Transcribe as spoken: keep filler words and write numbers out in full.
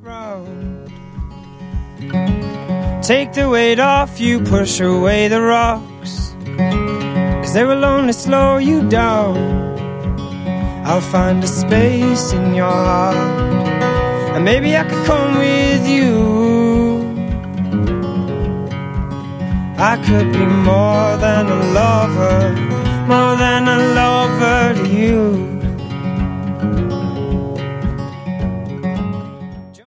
ground. Take the weight off you, push away the rocks, 'cause they will only slow you down. I'll find a space in your heart, and maybe I could come with you. I could be more than a lover,